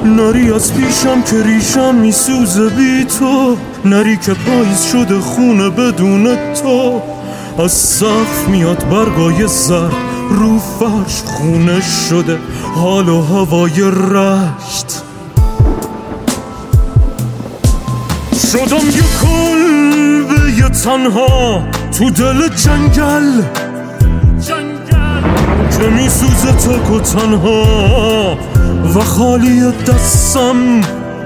نری از پیشم که ریشم میسوزه بی تو، نری که پاییز شده خونه بدون تو. از سقف میاد برگای زرد، رو فرش خونه شده حال و هوای رشت. شدم یه کلبه تنها تو دل جنگل که میسوزه تک و تنها و خالی دستم.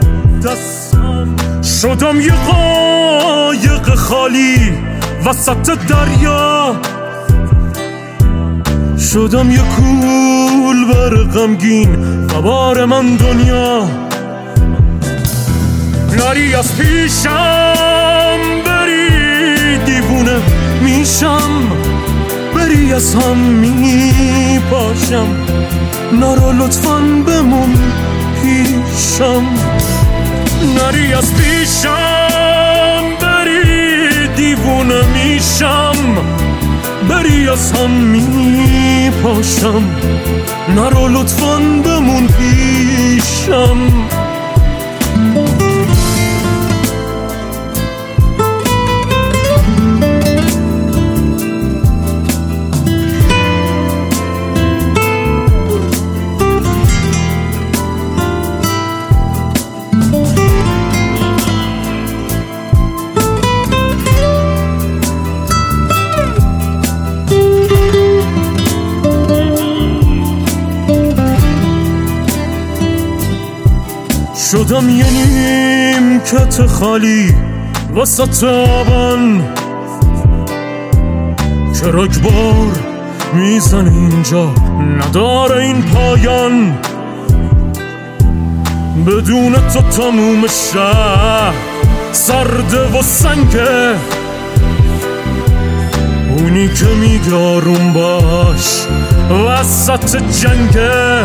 شدم یه قایق خالی وسط دریا، شدم یه کولبر غمگین و بار من دنیا. نری از پیشم بری دیوونه میشم، بری از هم میپاشم، نرو لطفاً بمون پیشم. نری از پیشم بری دیوونه میشم، بری از هم میپاشم، نرو لطفاً بمون پیشم. شدم یه نیمکت خالی وسط آبان که رگبار میزن اینجا نداره این پایان. بدون تو تموم شهر سرده و سنگه، اونی که میگه آروم باش وسط جنگه.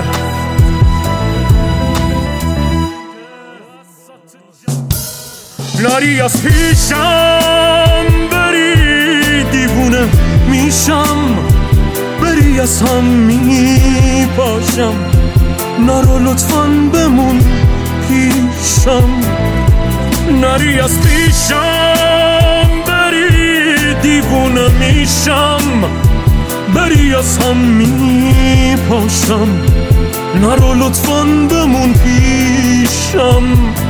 نری از پیشم بری دیوونه میشم، بری از هم میپاشم، نرو لطفاً بمون پیشم. نری از پیشم بری دیوونه میشم، بری از هم میپاشم، نرو لطفاً بمون پیشم.